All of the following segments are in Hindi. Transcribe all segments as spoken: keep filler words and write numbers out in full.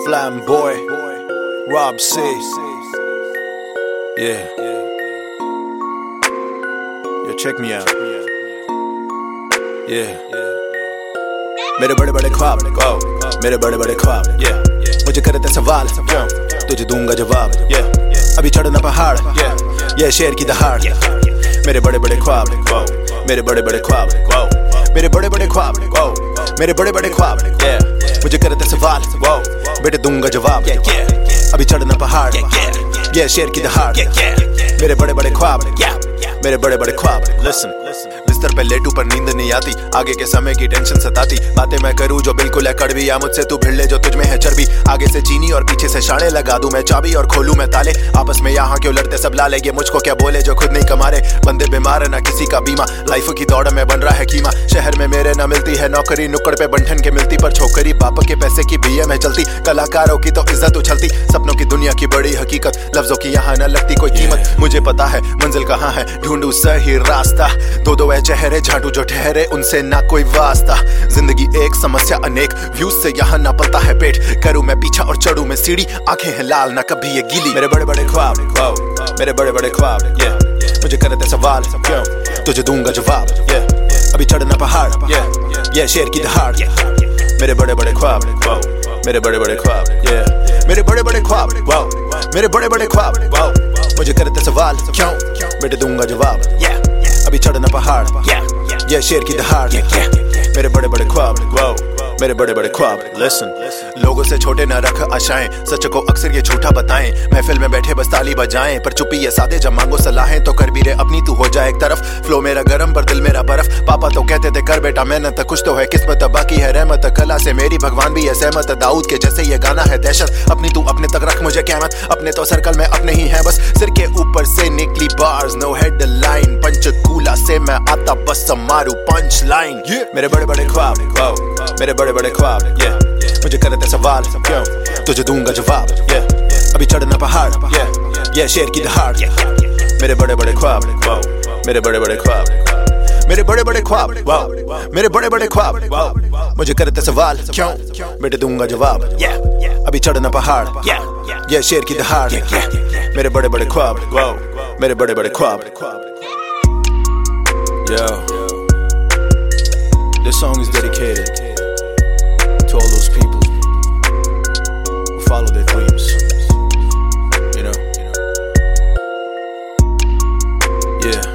Flamboy, Rob C. Yeah. Yo, check me out. Yeah. मेरे बड़े बड़े ख्वाब, मेरे बड़े बड़े ख्वाब. Yeah. मुझे करते सवाल, तुझे दूंगा जवाब. Yeah. अभी चढ़ना पहाड़, ये शेर की दहाड़. मेरे बड़े बड़े ख्वाब, मेरे बड़े बड़े ख्वाब, मेरे बड़े बड़े ख्वाब, मेरे बड़े बड़े ख्वाब. मुझे करते सवाल, बेटे दूंगा जवाब. अभी चढ़ना पहाड़, ये शेर की दहाड़. मेरे बड़े बड़े ख्वाब, मेरे बड़े बड़े ख्वाब. Listen, बिस्तर पे लेटू पर नींद नहीं आती, आगे के समय की टेंशन सताती. बातें मैं करूँ जो बिल्कुल है कड़वी, या मुझसे तू भिड़ ले जो तुझ में है चर्बी. आगे से चीनी और पीछे से शाणे लगा दूं मैं चाबी और खोलूं मैं ताले. आपस में यहाँ क्यों लड़ते सब लाले, ये मुझको क्या बोले जो खुद नहीं कमा रहे. बंदे बीमार है ना किसी का बीमा, लाइफ की दौड़ में बन रहा है कीमा. शहर में मेरे ना मिलती है नौकरी, नुक्कड़ पे बंठन के मिलती पर छोकरी. बाप के पैसे की बीए में चलती, कलाकारों की तो इज्जत उछलती. सपनों की दुनिया की बड़ी हकीकत, लफ्जों की यहाँ न लगती कोई कीमत. मुझे पता है मंजिल कहाँ है, ढूंढूं सही रास्ता. दो दो है चेहरे झाटू जो ठहरे, उनसे ना कोई वास्ता. जिंदगी एक समस्या अनेक, व्यूज से यहाँ ना पलता है पेट. करूँ मैं पीछा और चढ़ूं मैं सीढ़ी, आंखें हैं लाल ना कभी ये गीली. मेरे बड़े बड़े ख्वाब, मेरे बड़े बड़े ख्वाब. मुझे करते सवाल, तुझे दूंगा जवाब. अभी चढ़ना पहाड़, ये शेर की दहाड़. मेरे बड़े बड़े ख्वाब, मेरे बड़े बड़े ख्वाब. मेरे बड़े बड़े ख्वाब, मेरे बड़े बड़े ख्वाब. मुझे करते सवाल, क्यों बेटे दूंगा जवाब. अभी चढ़ना पहाड़, ये शेर की दहाड़. मेरे बड़े बड़े ख्वाब, मेरे बड़े बड़े ख्वाब. Listen, लोगों से छोटे ना रख आशाएं, सच को अक्सर ये झूठा बताएं. महफिल में बैठे बस ताली बजाएं, पर चुप्पी ये सादे जब मांगो सलाहें. तो कर भी रे अपनी तू हो जाए एक तरफ, फ्लो मेरा गरम पर दिल मेरा बर्फ. पापा तो कहते थे कर बेटा मेहनत, कुछ तो है किस्मत बाकी है रहमत. कला से मेरी भगवान भी है सहमत, दाऊद के जैसे ये गाना है दहशत. अपनी तू अपने तक रख मुझे कहमत, अपने तो सर्कल में अपने ही है बस. सिर के ऊपर से निकली बार्स, नो हेडलाइन. पंचकूला से मैं आता बस मारू पंच लाइन. मेरे बड़े बड़े ख्वाब, मेरे बड़े बड़े ख्वाब. मुझे करते सवाल, तुझे दूंगा जवाब. अभी चढ़ना पहाड़, ये शेर की दहाड़. मेरे बड़े बड़े ख्वाब, मेरे बड़े बड़े ख्वाब. मेरे बड़े बड़े ख्वाब, मेरे बड़े बड़े ख्वाब. मुझे करते सवाल, क्यों बेटे दूंगा जवाब. अभी चढ़ना पहाड़, ये शेर की दहाड़. मेरे बड़े बड़े ख्वाब, मेरे बड़े बड़े ख्वाब. Yo, this song is dedicated to all those people who follow their dreams. You know? Yeah.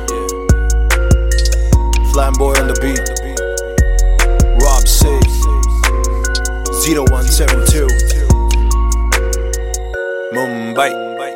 Flamboy on the beat. Rob C. zero one seven two. Mumbai.